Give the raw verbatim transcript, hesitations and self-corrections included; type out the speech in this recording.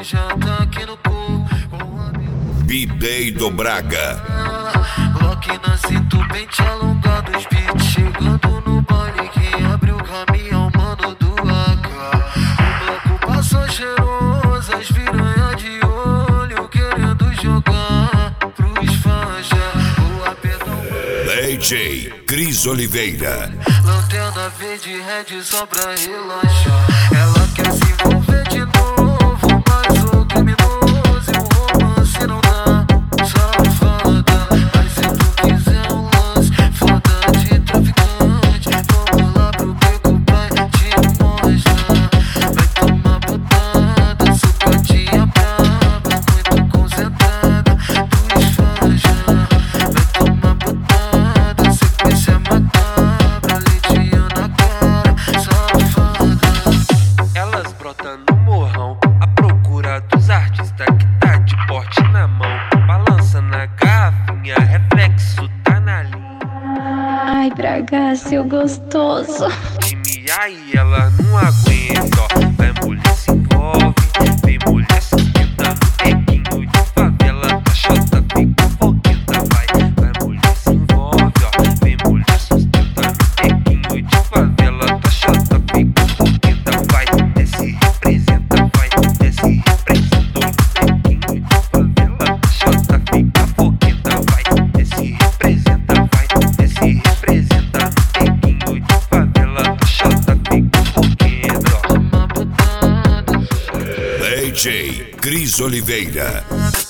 já tá aqui no cu. B-Day do Braga. Glock na cinto, pente alongado, os beats chegando no baile. Quem abriu o caminhão, mano do A K. O bloco passou cheiroso, as piranha de olho querendo jogar pros fãs já. O apetão D J Cris Oliveira. Lanterna verde, red só pra relaxar. Ela quer se envolver de novo, mas o criminoso e o romance não dá. Safada, mas se tu quiser um lance, foda de traficante, vamos lá pro beco, pai, te mostrar. Vai tomar botada, sucadinha braba, muito concentrada, dos fãs já. Vai tomar botada, sequência macabra, leitinho na cara, safada. Elas brotam no morrão, à procura dos artistas que tá de porte na mão. Balança na garrafinha, reflexo tá na linha. Ai, Braga, seu gostoso. Time aí ela não aguenta, ó. Vai mulher se envolve, vem mulher sustentando tequinho de favela. Da chota fica fogueta, vai. Vai mulher se envolve, ó. Vem mulher sustentando tequinho de favela. Da chota fica fogueta, vai. Desce representa, vai. Desce representou no tequinho de favela. Da chota fica fogueta, vai. Desce representa, vai. Desce representa no tequinho de favela. Da chota fica fogueta, ó. Toma botada. D J Cris Oliveira.